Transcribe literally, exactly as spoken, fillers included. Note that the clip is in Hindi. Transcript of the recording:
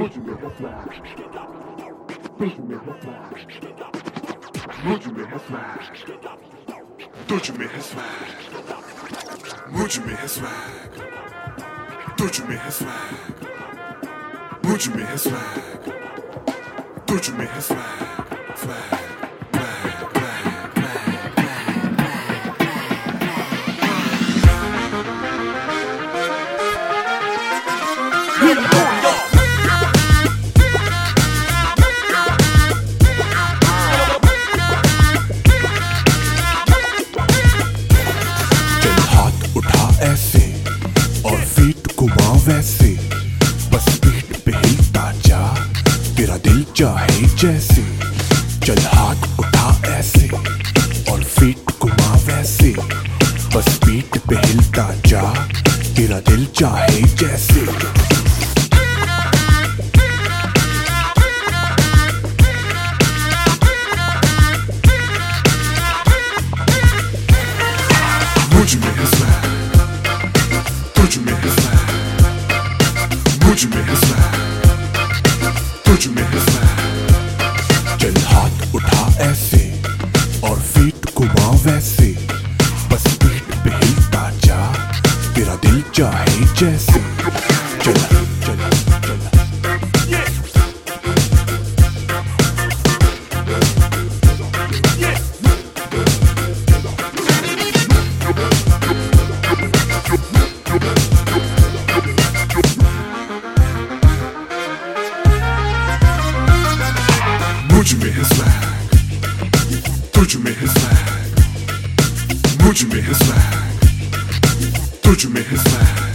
मुझ में है swag, तुझ में है swag, मुझ में है swag, तुझ में है swag, मुझ में है swag, तुझ में है swag, मुझ में है swag, तुझ में है swag, swag. ऐसे और फीट घुमा वैसे, बस पीठ पे हिलता जा, तेरा दिल चाहे जैसे. चल हाथ उठा ऐसे और फीट घुमा वैसे, बस पीठ पे हिलता जा, तेरा दिल चाहे जैसे. मुझ में है swag, तुझ में है swag, मुझ में है swag, तुझ में है swag. चल हाथ उठा ऐसे और फीट घुमा वैसे, बस पीठ पे हिलता जा, तेरा दिल चाहे जैसे. चल चल चल मुझ में है swag, तुझ में है swag, मुझ में है swag, तुझ में है swag.